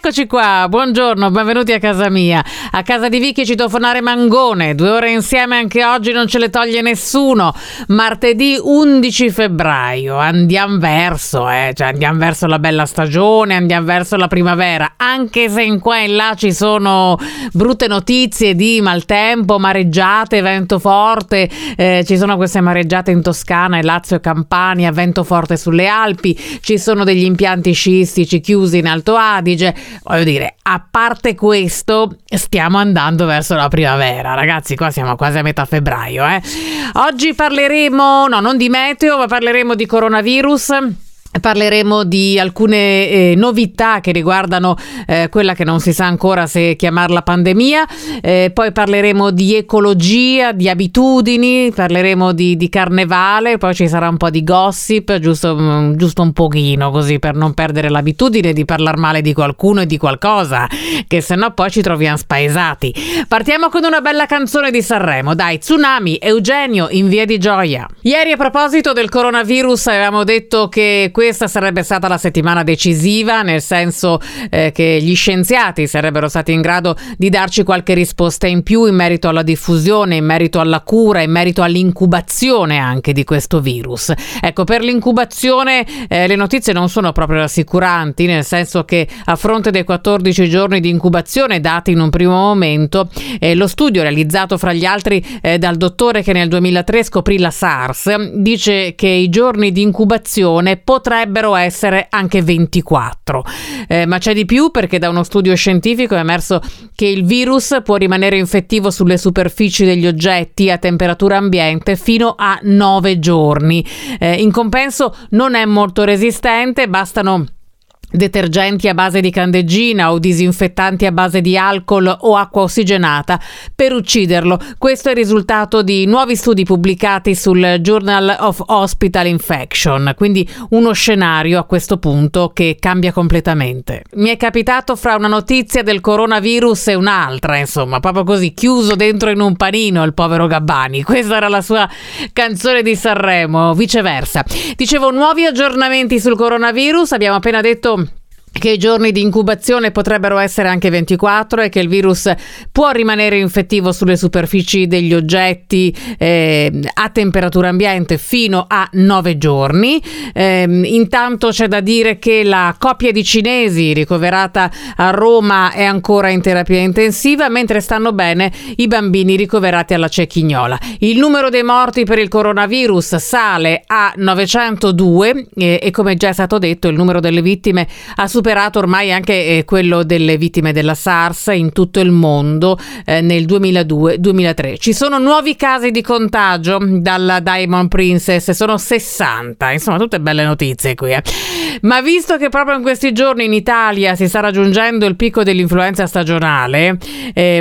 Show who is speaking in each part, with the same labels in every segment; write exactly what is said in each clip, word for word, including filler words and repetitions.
Speaker 1: Eccoci qua, buongiorno, benvenuti a casa mia. A casa di Vicky citofonare Mangone, due ore insieme anche oggi, non ce le toglie nessuno. Martedì undici febbraio, andiamo verso, eh, cioè andiamo verso la bella stagione, andiamo verso la primavera, anche se in qua e là ci sono brutte notizie di maltempo, mareggiate, vento forte, eh, ci sono queste mareggiate in Toscana e Lazio e Campania, vento forte sulle Alpi, ci sono degli impianti sciistici chiusi in Alto Adige. Voglio dire, a parte questo, stiamo andando verso la primavera, ragazzi. Qua siamo quasi a metà febbraio, eh. Oggi parleremo, no, non di meteo, ma parleremo di coronavirus. Parleremo di alcune eh, novità che riguardano eh, quella che non si sa ancora se chiamarla pandemia, eh, poi parleremo di ecologia, di abitudini, parleremo di, di carnevale, poi ci sarà un po' di gossip, giusto, giusto un pochino, così per non perdere l'abitudine di parlare male di qualcuno e di qualcosa, che sennò poi ci troviamo spaesati. Partiamo con una bella canzone di Sanremo, dai, Tsunami, Eugenio, in Via di Gioia. Ieri a proposito del coronavirus avevamo detto che questa sarebbe stata la settimana decisiva, nel senso eh, che gli scienziati sarebbero stati in grado di darci qualche risposta in più in merito alla diffusione, in merito alla cura, in merito all'incubazione anche di questo virus. Ecco, per l'incubazione eh, le notizie non sono proprio rassicuranti, nel senso che a fronte dei quattordici giorni di incubazione dati in un primo momento, eh, lo studio realizzato fra gli altri eh, dal dottore che nel duemilatré scoprì la SARS dice che i giorni di incubazione potrebbero potrebbero essere anche ventiquattro, eh, ma c'è di più, perché da uno studio scientifico è emerso che il virus può rimanere infettivo sulle superfici degli oggetti a temperatura ambiente fino a nove giorni. Eh, in compenso non è molto resistente, bastano detergenti a base di candeggina o disinfettanti a base di alcol o acqua ossigenata per ucciderlo. Questo è il risultato di nuovi studi pubblicati sul Journal of Hospital Infection, quindi uno scenario a questo punto che cambia completamente. Mi è capitato fra una notizia del coronavirus e un'altra, insomma, proprio così, chiuso dentro in un panino il povero Gabbani. Questa era la sua canzone di Sanremo, viceversa. Dicevo, nuovi aggiornamenti sul coronavirus, abbiamo appena detto che i giorni di incubazione potrebbero essere anche ventiquattro e che il virus può rimanere infettivo sulle superfici degli oggetti eh, a temperatura ambiente fino a nove giorni. Eh, intanto c'è da dire che la coppia di cinesi ricoverata a Roma è ancora in terapia intensiva, mentre stanno bene i bambini ricoverati alla Cecchignola. Il numero dei morti per il coronavirus sale a novecentodue e, e come già è stato detto il numero delle vittime ha superato ormai anche eh, quello delle vittime della SARS in tutto il mondo eh, nel duemiladue duemilatré. Ci sono nuovi casi di contagio dalla Diamond Princess, sono sessanta, insomma tutte belle notizie qui. Eh. Ma visto che proprio in questi giorni in Italia si sta raggiungendo il picco dell'influenza stagionale, eh,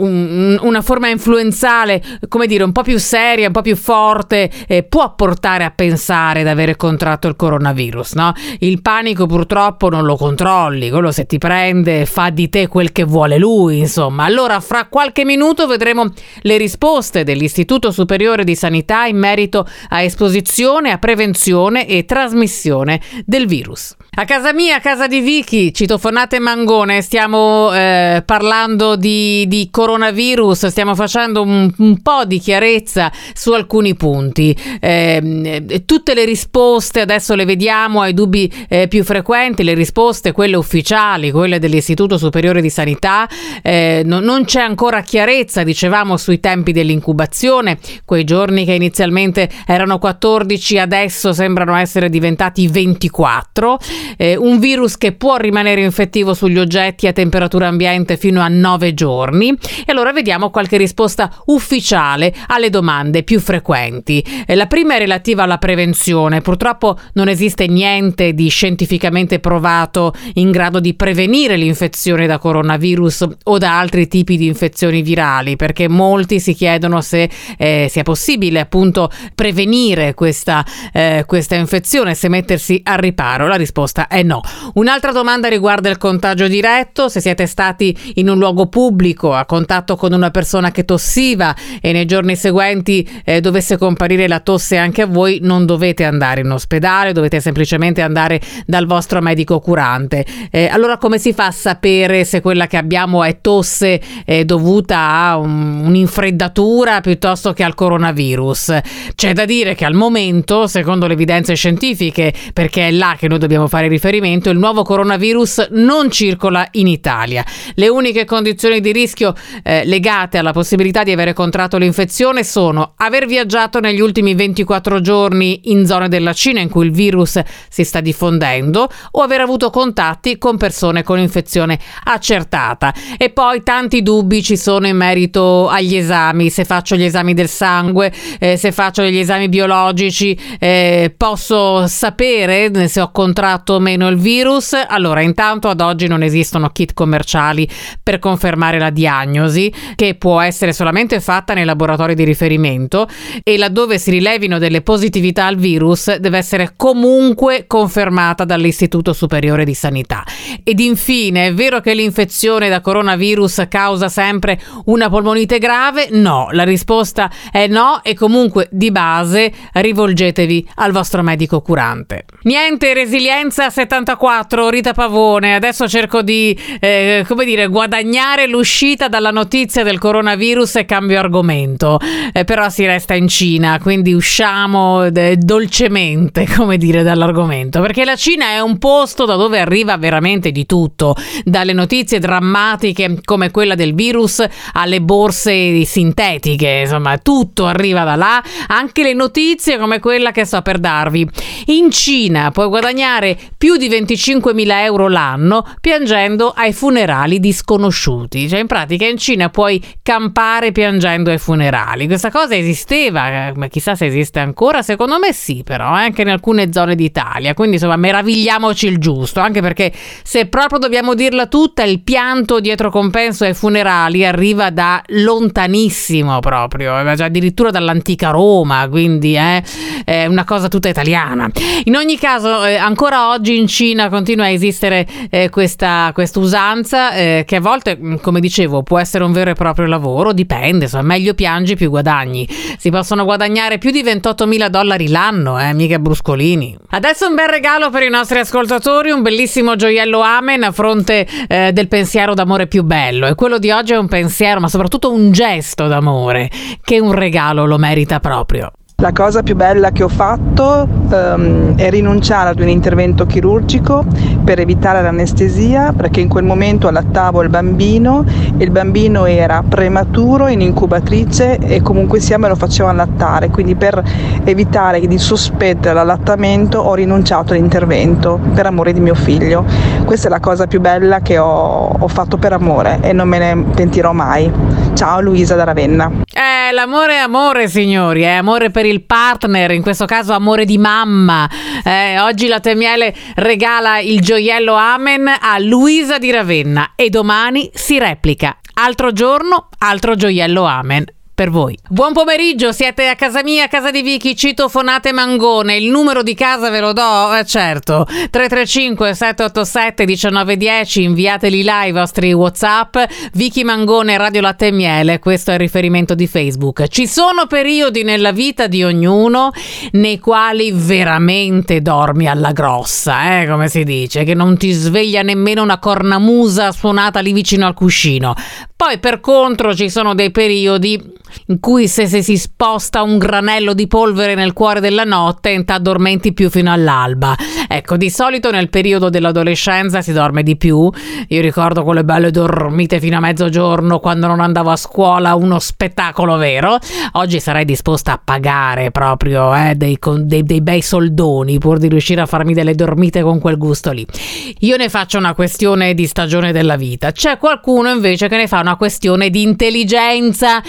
Speaker 1: un, una forma influenzale, come dire, un po' più seria, un po' più forte, eh, può portare a pensare di avere contratto il coronavirus, no? Il panico purtroppo non lo controlli, quello se ti prende fa di te quel che vuole lui, insomma. Allora fra qualche minuto vedremo le risposte dell'Istituto Superiore di Sanità in merito a esposizione, a prevenzione e trasmissione del virus. A casa mia, a casa di Vicky, citofonate Mangone, stiamo eh, parlando di, di coronavirus, stiamo facendo un, un po' di chiarezza su alcuni punti. Eh, tutte le risposte adesso le vediamo ai dubbi eh, più frequenti, le risposte, quelle ufficiali, quelle dell'Istituto Superiore di Sanità. Eh, no, non c'è ancora chiarezza, dicevamo, sui tempi dell'incubazione, quei giorni che inizialmente erano quattordici, adesso sembrano essere diventati ventiquattro. Eh, un virus che può rimanere infettivo sugli oggetti a temperatura ambiente fino a nove giorni. E allora vediamo qualche risposta ufficiale alle domande più frequenti. Eh, la prima è relativa alla prevenzione. Purtroppo non esiste niente di scientificamente provato in grado di prevenire l'infezione da coronavirus o da altri tipi di infezioni virali, perché molti si chiedono se eh, sia possibile appunto prevenire questa, eh, questa infezione, se mettersi al riparo. La risposta risposta è no. Un'altra domanda riguarda il contagio diretto. Se siete stati in un luogo pubblico a contatto con una persona che tossiva e nei giorni seguenti eh, dovesse comparire la tosse anche a voi, non dovete andare in ospedale, dovete semplicemente andare dal vostro medico curante. Eh, allora come si fa a sapere se quella che abbiamo è tosse eh, dovuta a un, un'infreddatura piuttosto che al coronavirus? C'è da dire che al momento, secondo le evidenze scientifiche, perché è là che noi dobbiamo fare riferimento, il nuovo coronavirus non circola in Italia. Le uniche condizioni di rischio eh, legate alla possibilità di avere contratto l'infezione sono aver viaggiato negli ultimi ventiquattro giorni in zone della Cina in cui il virus si sta diffondendo o aver avuto contatti con persone con infezione accertata. E poi tanti dubbi ci sono in merito agli esami. Se faccio gli esami del sangue, eh, se faccio gli esami biologici, eh, posso sapere se ho contratto o meno il virus? Allora, intanto ad oggi non esistono kit commerciali per confermare la diagnosi, che può essere solamente fatta nei laboratori di riferimento, e laddove si rilevino delle positività al virus deve essere comunque confermata dall'Istituto Superiore di Sanità. Ed infine, è vero che l'infezione da coronavirus causa sempre una polmonite grave? No, la risposta è no, e comunque di base rivolgetevi al vostro medico curante. Niente resilienza settantaquattro, Rita Pavone. Adesso cerco di eh, come dire guadagnare l'uscita dalla notizia del coronavirus e cambio argomento, eh, però si resta in Cina, quindi usciamo eh, dolcemente, come dire, dall'argomento, perché la Cina è un posto da dove arriva veramente di tutto, dalle notizie drammatiche come quella del virus alle borse sintetiche, insomma tutto arriva da là, anche le notizie come quella che sto per darvi. In Cina puoi guadagnare più di venticinquemila euro l'anno piangendo ai funerali di sconosciuti, cioè in pratica in Cina puoi campare piangendo ai funerali. Questa cosa esisteva, ma chissà se esiste ancora, secondo me sì, però anche in alcune zone d'Italia, quindi insomma meravigliamoci il giusto, anche perché se proprio dobbiamo dirla tutta, il pianto dietro compenso ai funerali arriva da lontanissimo proprio, addirittura dall'antica Roma, quindi eh, è una cosa tutta italiana. In ogni caso eh, ancora oggi in Cina continua a esistere eh, questa, questa usanza eh, che a volte, come dicevo, può essere un vero e proprio lavoro, dipende, insomma, meglio piangi più guadagni. Si possono guadagnare più di ventottomila dollari l'anno, eh, mica bruscolini. Adesso un bel regalo per i nostri ascoltatori, un bellissimo gioiello Amen a fronte eh, del pensiero d'amore più bello, e quello di oggi è un pensiero, ma soprattutto un gesto d'amore, che un regalo lo merita proprio.
Speaker 2: La cosa più bella che ho fatto um, è rinunciare ad un intervento chirurgico per evitare l'anestesia, perché in quel momento allattavo il bambino e il bambino era prematuro, in incubatrice, e comunque sia me lo facevano allattare, quindi per evitare di sospettere l'allattamento ho rinunciato all'intervento per amore di mio figlio. Questa è la cosa più bella che ho, ho fatto per amore e non me ne pentirò mai. Ciao, Luisa da Ravenna.
Speaker 1: Eh, l'amore è amore, signori, è amore per il partner, in questo caso amore di mamma. Eh, oggi Latte e Miele regala il gioiello Amen a Luisa di Ravenna e domani si replica. Altro giorno, altro gioiello Amen per voi. Buon pomeriggio, siete a casa mia, a casa di Vicky, citofonate Mangone. Il numero di casa ve lo do? Eh, certo, tre tre cinque sette otto sette uno nove uno zero, inviateli là i vostri WhatsApp. Vicky Mangone, Radio Latte e Miele, questo è il riferimento di Facebook. Ci sono periodi nella vita di ognuno nei quali veramente dormi alla grossa, eh, come si dice, che non ti sveglia nemmeno una cornamusa suonata lì vicino al cuscino. Poi per contro ci sono dei periodi in cui se, se si sposta un granello di polvere nel cuore della notte non t'addormenti più fino all'alba. Ecco, di solito nel periodo dell'adolescenza si dorme di più. Io ricordo quelle belle dormite fino a mezzogiorno quando non andavo a scuola, uno spettacolo vero. Oggi sarei disposta a pagare proprio eh, dei, dei, dei bei soldoni pur di riuscire a farmi delle dormite con quel gusto lì. Io ne faccio una questione di stagione della vita, c'è qualcuno invece che ne fa una questione di intelligenza. C'è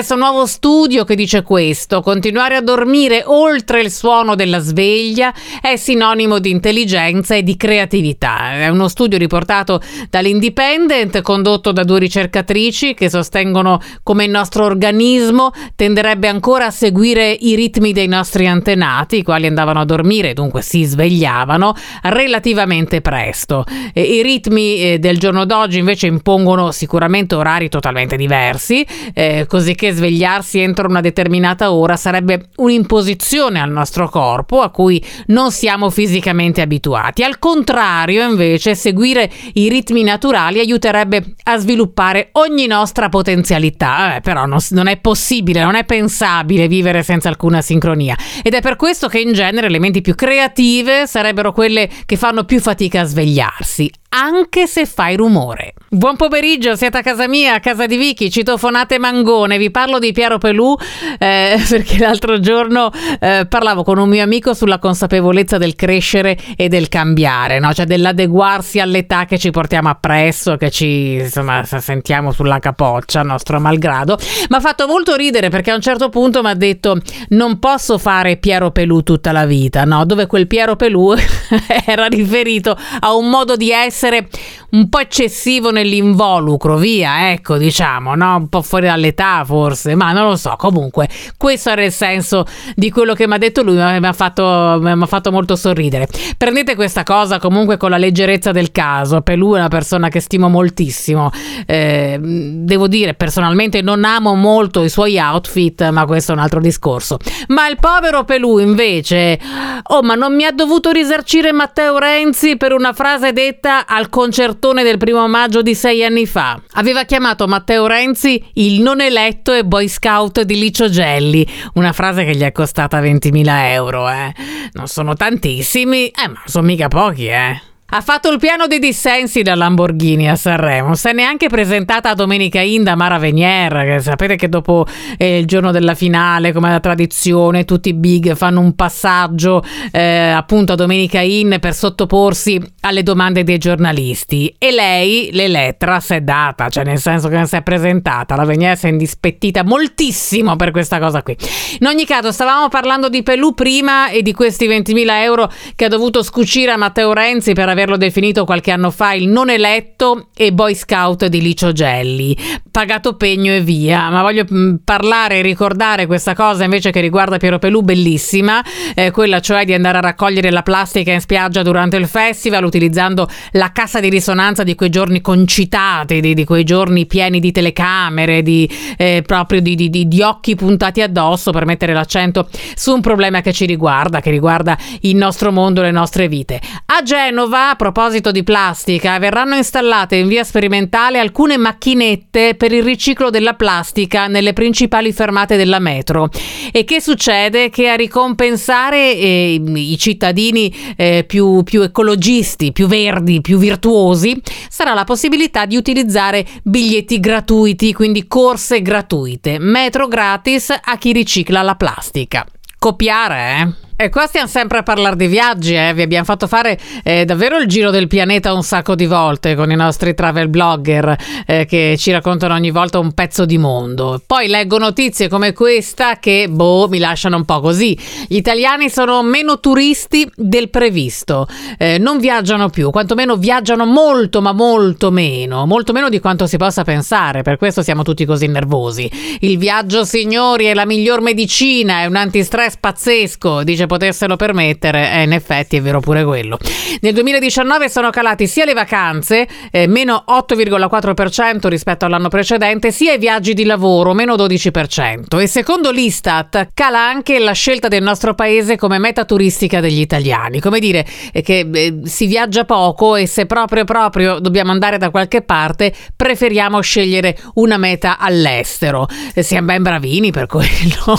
Speaker 1: Questo nuovo studio che dice questo: continuare a dormire oltre il suono della sveglia è sinonimo di intelligenza e di creatività. È uno studio riportato dall'Independent, condotto da due ricercatrici che sostengono come il nostro organismo tenderebbe ancora a seguire i ritmi dei nostri antenati, i quali andavano a dormire, dunque si svegliavano relativamente presto. E i ritmi eh, del giorno d'oggi invece impongono sicuramente orari totalmente diversi, eh, così che svegliarsi entro una determinata ora sarebbe un'imposizione al nostro corpo a cui non siamo fisicamente abituati. Al contrario, invece, seguire i ritmi naturali aiuterebbe a sviluppare ogni nostra potenzialità. Eh, però non, non è possibile, non è pensabile vivere senza alcuna sincronia, ed è per questo che in genere le menti più creative sarebbero quelle che fanno più fatica a svegliarsi, anche se fai rumore. Buon pomeriggio, siete a casa mia, a casa di Vicky, citofonate Mangone. Vi parlo di Piero Pelù eh, perché l'altro giorno eh, parlavo con un mio amico sulla consapevolezza del crescere e del cambiare, no? Cioè dell'adeguarsi all'età che ci portiamo appresso, che ci insomma sentiamo sulla capoccia, nostro malgrado. Mi ha fatto molto ridere perché a un certo punto mi ha detto: non posso fare Piero Pelù tutta la vita, no? Dove quel Piero Pelù era riferito a un modo di essere un po' eccessivo nell'involucro, via, ecco, diciamo, no? Un po' fuori dall'età forse, ma non lo so. Comunque questo era il senso di quello che mi ha detto lui, mi ha fatto, mi ha fatto molto sorridere. Prendete questa cosa comunque con la leggerezza del caso. Pelù è una persona che stimo moltissimo, eh, devo dire personalmente non amo molto i suoi outfit, ma questo è un altro discorso. Ma il povero Pelù invece, oh, ma non mi ha dovuto risarcire Matteo Renzi per una frase detta al concertone del primo maggio di sei anni fa. Aveva chiamato Matteo Renzi il non eletto e boy scout di Licio Gelli, una frase che gli è costata ventimila euro, eh. Non sono tantissimi, eh, ma sono mica pochi, eh. Ha fatto il piano dei dissensi da Lamborghini a Sanremo. Si è neanche presentata a Domenica In da Mara Venier, che sapete che dopo eh, il giorno della finale, come la tradizione, tutti i big fanno un passaggio eh, appunto a Domenica In per sottoporsi alle domande dei giornalisti. E lei, l'Elettra, si è data, cioè nel senso che non si è presentata. La Venier si è indispettita moltissimo per questa cosa qui. In ogni caso, stavamo parlando di Pelù prima e di questi ventimila euro che ha dovuto scucire a Matteo Renzi per aver averlo definito qualche anno fa il non eletto e boy scout di Licio Gelli. Pagato pegno e via. Ma voglio mh, parlare e ricordare questa cosa invece che riguarda Piero Pelù, bellissima, eh, quella cioè di andare a raccogliere la plastica in spiaggia durante il festival utilizzando la cassa di risonanza di quei giorni concitati, di, di quei giorni pieni di telecamere, di eh, proprio di, di, di, di occhi puntati addosso per mettere l'accento su un problema che ci riguarda, che riguarda il nostro mondo, le nostre vite. A Genova, a proposito di plastica, verranno installate in via sperimentale alcune macchinette per il riciclo della plastica nelle principali fermate della metro. E che succede? Che a ricompensare eh, i cittadini eh, più, più ecologisti, più verdi, più virtuosi, sarà la possibilità di utilizzare biglietti gratuiti, quindi corse gratuite, metro gratis a chi ricicla la plastica. Copiare, eh? E qua stiamo sempre a parlare di viaggi, eh? Vi abbiamo fatto fare eh, davvero il giro del pianeta un sacco di volte con i nostri travel blogger eh, che ci raccontano ogni volta un pezzo di mondo. Poi leggo notizie come questa che, boh, mi lasciano un po' così. Gli italiani sono meno turisti del previsto, eh, non viaggiano più, quantomeno viaggiano molto ma molto meno, molto meno di quanto si possa pensare, per questo siamo tutti così nervosi. Il viaggio, signori, è la miglior medicina, è un antistress pazzesco, dice potessero permettere, e eh, in effetti è vero pure quello. Nel duemiladiciannove sono calati sia le vacanze, eh, meno otto virgola quattro per cento rispetto all'anno precedente, sia i viaggi di lavoro, meno dodici per cento. E secondo l'Istat cala anche la scelta del nostro paese come meta turistica degli italiani. Come dire eh, che eh, si viaggia poco e se proprio proprio dobbiamo andare da qualche parte preferiamo scegliere una meta all'estero. Eh, siamo ben bravini per quello.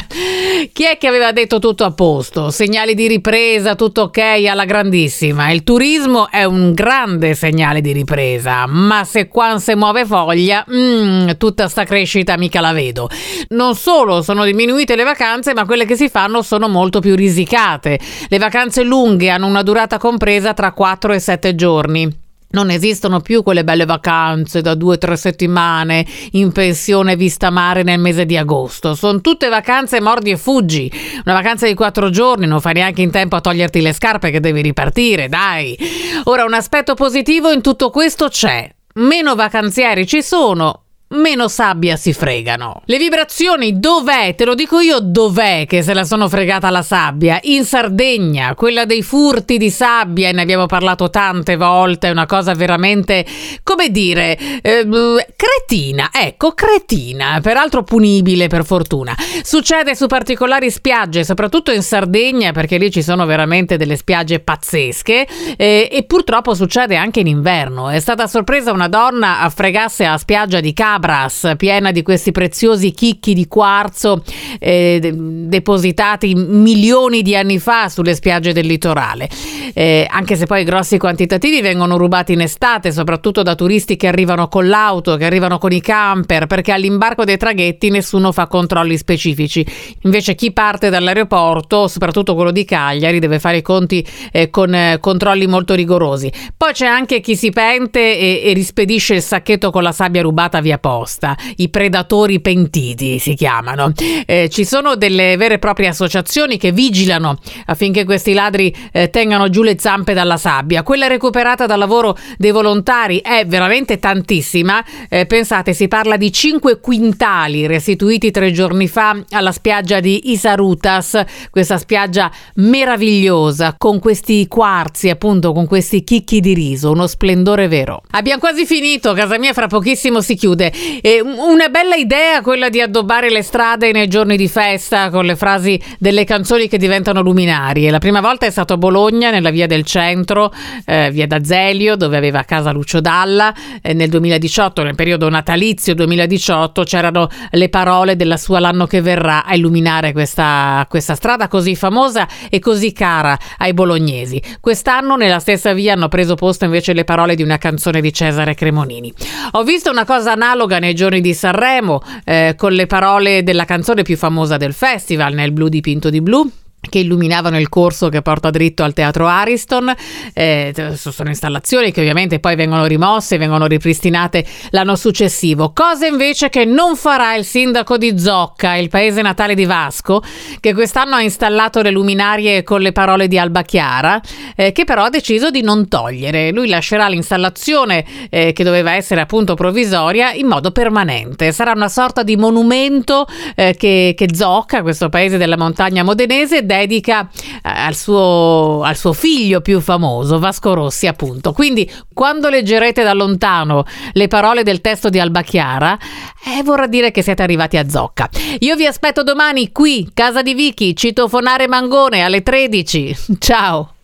Speaker 1: Chi è che aveva detto tutto a posto? Segnali di ripresa, tutto ok alla grandissima. Il turismo è un grande segnale di ripresa, ma se qua si muove foglia, mm, tutta sta crescita mica la vedo. Non solo sono diminuite le vacanze, ma quelle che si fanno sono molto più risicate. Le vacanze lunghe hanno una durata compresa tra quattro e sette giorni. Non esistono più quelle belle vacanze da due o tre settimane in pensione vista mare nel mese di agosto. Sono tutte vacanze mordi e fuggi. Una vacanza di quattro giorni, non fai neanche in tempo a toglierti le scarpe che devi ripartire, dai. Ora, un aspetto positivo in tutto questo c'è. Meno vacanzieri ci sono, meno sabbia si fregano. Le vibrazioni dov'è? Te lo dico io dov'è che se la sono fregata la sabbia? In Sardegna, quella dei furti di sabbia, e ne abbiamo parlato tante volte, è una cosa veramente, come dire, eh, cretina, ecco, cretina, peraltro punibile per fortuna. Succede su particolari spiagge, soprattutto in Sardegna, perché lì ci sono veramente delle spiagge pazzesche, eh, e purtroppo succede anche in inverno. È stata sorpresa una donna a fregarsi alla spiaggia di Cabras, piena di questi preziosi chicchi di quarzo eh, de- depositati milioni di anni fa sulle spiagge del litorale, eh, anche se poi grossi quantitativi vengono rubati in estate, soprattutto da turisti che arrivano con l'auto, che arrivano con i camper, perché all'imbarco dei traghetti nessuno fa controlli specifici. Invece chi parte dall'aeroporto, soprattutto quello di Cagliari, deve fare i conti eh, con eh, controlli molto rigorosi. Poi c'è anche chi si pente e, e rispedisce il sacchetto con la sabbia rubata via posta. I predatori pentiti si chiamano. Eh, ci sono delle vere e proprie associazioni che vigilano affinché questi ladri eh, tengano giù le zampe dalla sabbia. Quella recuperata dal lavoro dei volontari è veramente tantissima. Eh, pensate, si parla di cinque quintali restituiti tre giorni fa alla spiaggia di Isarutas, questa spiaggia meravigliosa con questi quarzi, appunto, con questi chicchi di riso, uno splendore vero. Abbiamo quasi finito, casa mia fra pochissimo si chiude. E una bella idea quella di addobbare le strade nei giorni di festa con le frasi delle canzoni che diventano luminarie. La prima volta è stato a Bologna, nella via del centro, eh, via d'Azelio, dove aveva casa Lucio Dalla. Eh, nel duemiladiciotto, nel periodo natalizio duemiladiciotto, c'erano le parole della sua L'anno che verrà a illuminare questa, questa strada così famosa e così cara ai bolognesi. Quest'anno nella stessa via hanno preso posto invece le parole di una canzone di Cesare Cremonini. Ho visto una cosa analoga nei giorni di Sanremo, eh, con le parole della canzone più famosa del festival, Nel blu dipinto di blu, che illuminavano il corso che porta dritto al Teatro Ariston. Eh, sono installazioni che ovviamente poi vengono rimosse e vengono ripristinate l'anno successivo. Cosa invece che non farà il sindaco di Zocca, il paese natale di Vasco, che quest'anno ha installato le luminarie con le parole di Alba Chiara, eh, che però ha deciso di non togliere. Lui lascerà l'installazione, eh, che doveva essere appunto provvisoria, in modo permanente. Sarà una sorta di monumento eh, che, che Zocca, questo paese della montagna modenese, dedica al suo, al suo figlio più famoso, Vasco Rossi, appunto. Quindi quando leggerete da lontano le parole del testo di Alba Chiara, eh, vorrà dire che siete arrivati a Zocca. Io vi aspetto domani qui, casa di Vicky, citofonare Mangone alle tredici. Ciao!